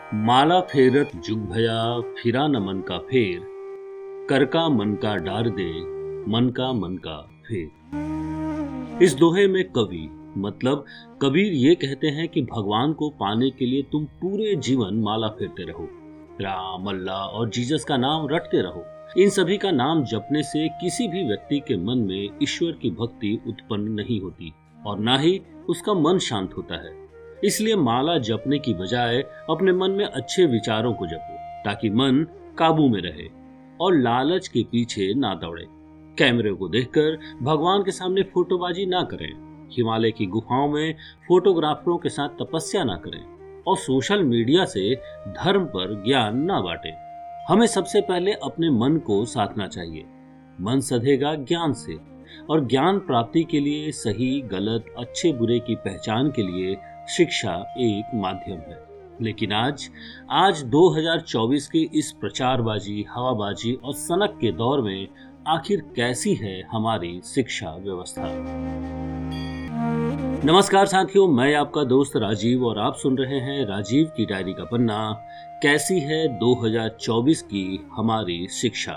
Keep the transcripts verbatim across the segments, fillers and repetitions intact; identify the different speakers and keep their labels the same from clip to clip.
Speaker 1: माला फेरत जुग भया फिरा न मन का फेर, कर का मन का डार दे मन का मन का फेर। इस दोहे में कवि मतलब कबीर ये कहते हैं कि भगवान को पाने के लिए तुम पूरे जीवन माला फेरते रहो, राम अल्लाह और जीसस का नाम रटते रहो। इन सभी का नाम जपने से किसी भी व्यक्ति के मन में ईश्वर की भक्ति उत्पन्न नहीं होती और ना ही उसका मन शांत होता है। इसलिए माला जपने की बजाय अपने मन में अच्छे विचारों को जपो ताकि मन काबू में रहे और लालच के पीछे ना दौड़े। कैमरे को देखकर भगवान के सामने फोटोबाजी ना करें, हिमालय की गुफाओं में फोटोग्राफरों के साथ तपस्या ना करें और सोशल मीडिया से धर्म पर ज्ञान ना बांटें। हमें सबसे पहले अपने मन को साधना चाहिए। मन सधेगा ज्ञान से और ज्ञान प्राप्ति के लिए सही गलत अच्छे बुरे की पहचान के लिए शिक्षा एक माध्यम है। लेकिन आज आज दो हज़ार चौबीस के इस प्रचारबाजी, हवाबाजी और सनक के दौर में आखिर कैसी है हमारी शिक्षा व्यवस्था। नमस्कार साथियों, मैं आपका दोस्त राजीव और आप सुन रहे हैं राजीव की डायरी का पन्ना, कैसी है दो हज़ार चौबीस की हमारी शिक्षा।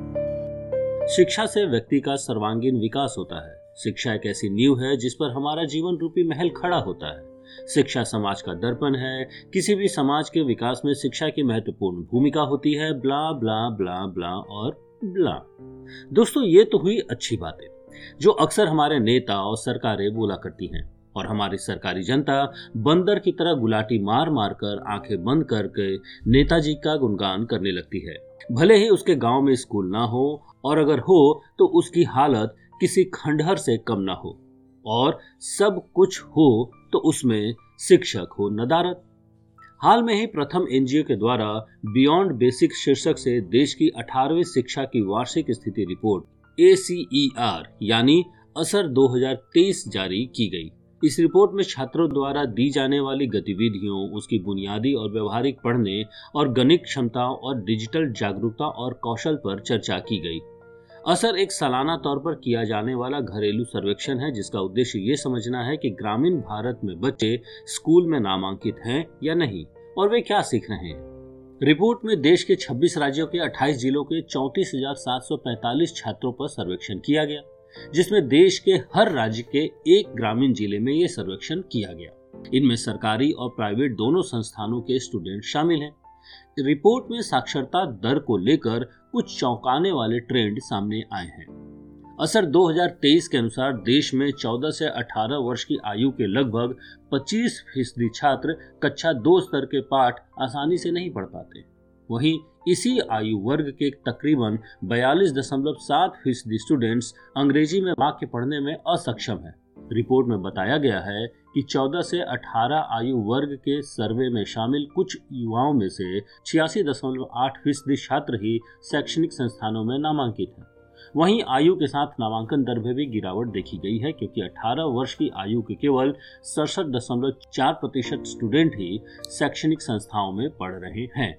Speaker 1: शिक्षा से व्यक्ति का सर्वांगीण विकास होता है। शिक्षा एक ऐसी नींव है जिस पर हमारा जीवन रूपी महल खड़ा होता है। शिक्षा समाज का दर्पण है। किसी भी समाज के विकास में शिक्षा की महत्वपूर्ण भूमिका होती है। ब्ला ब्ला ब्ला ब्ला और ब्ला। दोस्तों, ये तो हुई अच्छी बातें जो अक्सर हमारे नेता और सरकारें बोला करती हैं और हमारी सरकारी जनता बंदर की तरह गुलाटी मार मार कर आंखें बंद करके नेताजी का गुणगान करने लगती है। भले ही उसके गांव में स्कूल ना हो और अगर हो तो उसकी हालत किसी खंडहर से कम ना हो और सब कुछ हो तो उसमें शिक्षक हो नदारद। हाल में ही प्रथम एनजीओ के द्वारा बियॉन्ड बेसिक शीर्षक से देश की अठारहवीं शिक्षा की वार्षिक स्थिति रिपोर्ट ए सी ई आर यानी असर दो हज़ार तेईस जारी की गई। इस रिपोर्ट में छात्रों द्वारा दी जाने वाली गतिविधियों, उसकी बुनियादी और व्यवहारिक पढ़ने और गणित क्षमताओं और डिजिटल जागरूकता और कौशल पर चर्चा की गई। असर एक सालाना तौर पर किया जाने वाला घरेलू सर्वेक्षण है जिसका उद्देश्य ये समझना है कि ग्रामीण भारत में बच्चे स्कूल में नामांकित हैं या नहीं और वे क्या सीख रहे हैं। रिपोर्ट में देश के छब्बीस राज्यों के अट्ठाईस जिलों के चौंतीस हजार सात सौ पैंतालीस छात्रों पर सर्वेक्षण किया गया, जिसमें देश के हर राज्य के एक ग्रामीण जिले में ये सर्वेक्षण किया गया। इनमें सरकारी और प्राइवेट दोनों संस्थानों के स्टूडेंट शामिल हैं। रिपोर्ट में साक्षरता दर को लेकर कुछ चौंकाने वाले ट्रेंड सामने आए हैं। असर दो हज़ार तेईस के अनुसार देश में चौदह से अठारह वर्ष की आयु के लगभग पच्चीस फीसदी छात्र कक्षा दो स्तर के पाठ आसानी से नहीं पढ़ पाते। वहीं इसी आयु वर्ग के तकरीबन बयालीस दशमलव सात फीसदी स्टूडेंट्स अंग्रेजी में वाक्य पढ़ने में असक्षम हैं। रिपोर्ट में बताया गया है कि चौदह से अठारह आयु वर्ग के सर्वे में शामिल कुछ युवाओं में से छियासी दशमलव आठ फीसदी छात्र ही शैक्षणिक संस्थानों में नामांकित हैं। वहीं आयु के साथ नामांकन दर में भी गिरावट देखी गई है क्योंकि अठारह वर्ष की आयु के केवल सड़सठ दशमलव चार प्रतिशत स्टूडेंट ही शैक्षणिक संस्थाओं में पढ़ रहे हैं।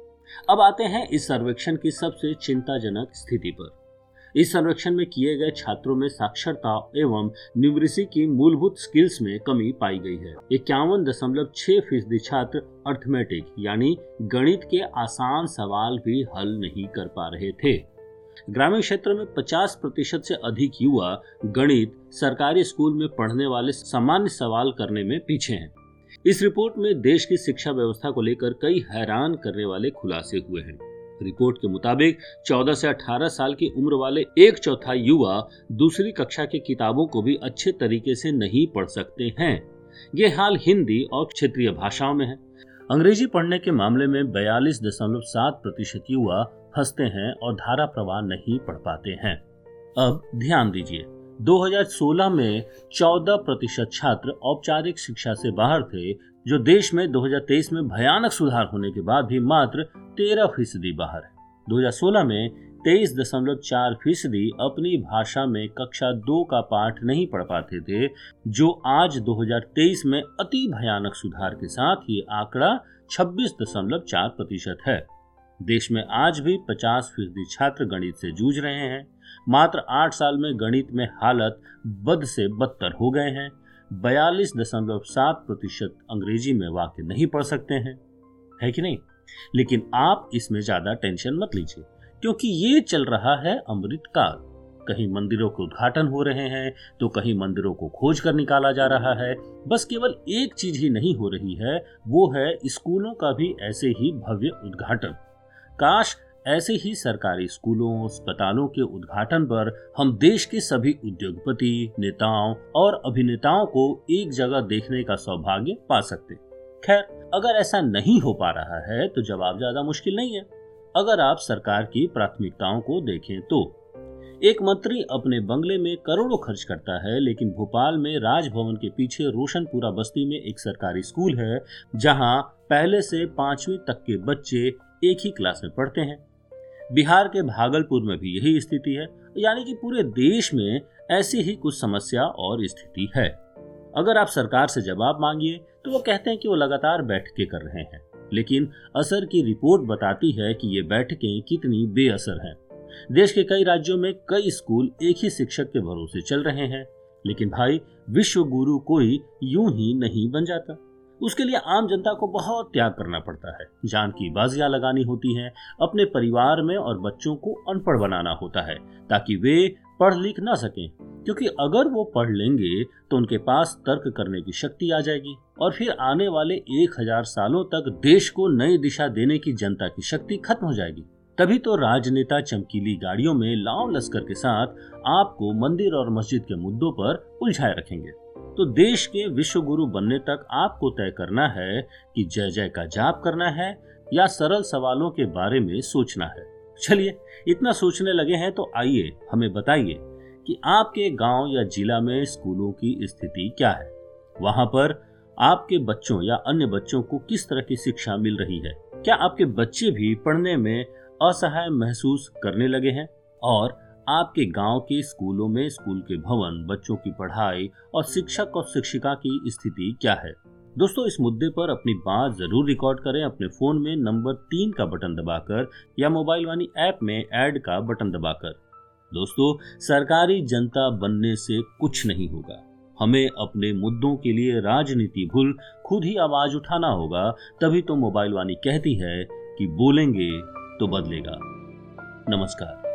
Speaker 1: अब आते हैं इस सर्वेक्षण की सबसे चिंताजनक स्थिति पर। इस सर्वेक्षण में किए गए छात्रों में साक्षरता एवं न्यूमरेसी की मूलभूत स्किल्स में कमी पाई गई है। इक्यावन दशमलव छह फीसदी छात्र अर्थमेटिक यानी गणित के आसान सवाल भी हल नहीं कर पा रहे थे। ग्रामीण क्षेत्र में पचास प्रतिशत से अधिक युवा गणित सरकारी स्कूल में पढ़ने वाले सामान्य सवाल करने में पीछे हैं। इस रिपोर्ट में देश की शिक्षा व्यवस्था को लेकर कई हैरान करने वाले खुलासे हुए हैं। रिपोर्ट के मुताबिक चौदह से अठारह साल की उम्र वाले एक चौथाई युवा दूसरी कक्षा की किताबों को भी अच्छे तरीके से नहीं पढ़ सकते हैं। ये हाल हिंदी और क्षेत्रीय भाषाओं में है। अंग्रेजी पढ़ने के मामले में बयालीस दशमलव सात प्रतिशत युवा फंसते हैं और धारा प्रवाह नहीं पढ़ पाते हैं। अब ध्यान दीजिए, दो हज़ार सोलह में चौदह प्रतिशत छात्र औपचारिक शिक्षा से बाहर थे, जो देश में दो हज़ार तेईस में भयानक सुधार होने के बाद भी मात्र तेरह फीसदी बाहर है। दो हज़ार सोलह में तेईस दशमलव चार फीसदी अपनी भाषा में कक्षा दो का पाठ नहीं पढ़ पाते थे, जो आज दो हज़ार तेईस में अति भयानक सुधार के साथ ये आंकड़ा छब्बीस दशमलव चार प्रतिशत है। देश में आज भी पचास फीसदी छात्र गणित से जूझ रहे हैं। मात्र आठ साल में गणित में हालत बद से बदतर हो गए हैं। बयालीस दशमलव सात प्रतिशत अंग्रेजी में वाक्य नहीं पढ़ सकते हैं। है कि नहीं? लेकिन आप इसमें ज्यादा टेंशन मत लीजिए, क्योंकि ये चल रहा है अमृत काल। कहीं मंदिरों के उद्घाटन हो रहे हैं तो कहीं मंदिरों को खोज कर निकाला जा रहा है। बस केवल एक चीज ही नहीं हो रही है, वो है स्कूलों का भी ऐसे ही भव्य उद्घाटन। काश ऐसे ही सरकारी स्कूलों, अस्पतालों के उद्घाटन पर हम देश के सभी उद्योगपति, नेताओं और अभिनेताओं को एक जगह देखने का सौभाग्य पा सकते। खैर, अगर ऐसा नहीं हो पा रहा है तो जवाब ज्यादा मुश्किल नहीं है। अगर आप सरकार की प्राथमिकताओं को देखें तो एक मंत्री अपने बंगले में करोड़ों खर्च करता है, लेकिन भोपाल में राजभवन के पीछे रोशनपुरा बस्ती में एक सरकारी स्कूल है जहां पहले से पांचवी तक के बच्चे एक ही क्लास में पढ़ते हैं। बिहार के भागलपुर में भी यही स्थिति है। यानी कि पूरे देश में ऐसी ही कुछ समस्या और स्थिति है। अगर आप सरकार से जवाब मांगिए तो वो कहते हैं कि वो लगातार बैठकें कर रहे हैं, लेकिन असर की रिपोर्ट बताती है कि ये बैठकें कितनी बेअसर हैं। देश के कई राज्यों में कई स्कूल एक ही शिक्षक के भरोसे चल रहे हैं, लेकिन भाई विश्व गुरु कोई यूं ही नहीं बन जाता। उसके लिए आम जनता को बहुत त्याग करना पड़ता है, जान की बाजियां लगानी होती हैं, अपने परिवार में और बच्चों को अनपढ़ बनाना होता है ताकि वे पढ़ लिख ना सकें, क्योंकि अगर वो पढ़ लेंगे तो उनके पास तर्क करने की शक्ति आ जाएगी और फिर आने वाले एक हजार सालों तक देश को नई दिशा देने की जनता की शक्ति खत्म हो जाएगी। तभी तो राजनेता चमकीली गाड़ियों में लाव लश्कर के साथ आपको मंदिर और मस्जिद के मुद्दों पर उलझाए रखेंगे। तो देश के विश्व गुरु बनने तक आपको तय करना है कि जय जय का जाप करना है या सरल सवालों के बारे में सोचना है। चलिए, इतना सोचने लगे हैं तो आइए हमें बताइए कि आपके गांव या जिला में स्कूलों की स्थिति क्या है। वहां पर आपके बच्चों या अन्य बच्चों को किस तरह की शिक्षा मिल रही है? क्या आपके बच्चे भी पढ़ने में असहाय महसूस करने लगे हैं? और आपके गांव के स्कूलों में स्कूल के भवन, बच्चों की पढ़ाई और शिक्षक और शिक्षिका की स्थिति क्या है? दोस्तों, इस मुद्दे पर अपनी बात जरूर रिकॉर्ड करें अपने फोन में नंबर तीन का बटन दबाकर या मोबाइल वानी ऐप में ऐड का बटन दबाकर। दोस्तों, सरकारी जनता बनने से कुछ नहीं होगा। हमें अपने मुद्दों के लिए राजनीति भूल खुद ही आवाज उठाना होगा। तभी तो मोबाइल वानी कहती है कि बोलेंगे तो बदलेगा। नमस्कार।